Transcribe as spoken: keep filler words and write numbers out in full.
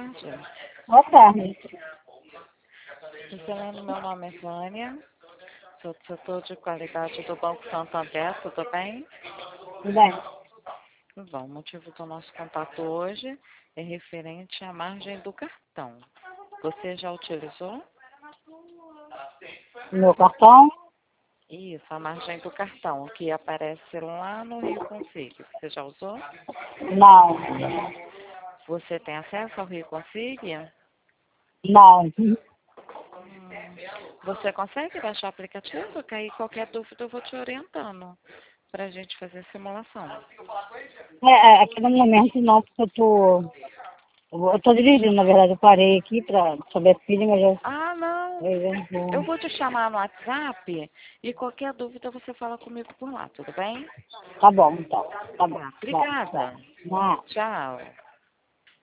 tarde. Boa tarde. Excelente, meu nome é Vânia. Sou do setor de qualidade do Banco Santander, tudo bem? Tudo bem? Bom, o motivo do nosso contato hoje é referente à margem do cartão. Você já utilizou? Meu cartão? Isso, a margem do cartão, que aparece lá no Rio Consig. Você já usou? Não. Você tem acesso ao Rio Consig? Não. Você consegue baixar o aplicativo? Que aí qualquer dúvida eu vou te orientando para a gente fazer a simulação. É, é, aqui no momento não, porque eu tô... Eu tô dirigindo, na verdade. Eu parei aqui pra saber a filha, mas eu... Ah, não. Eu, eu, Eu vou te chamar no WhatsApp e qualquer dúvida você fala comigo por lá, tudo bem? tá bom, então. Tá bom. Tá. Vai, vai. Obrigada. Não. Tchau.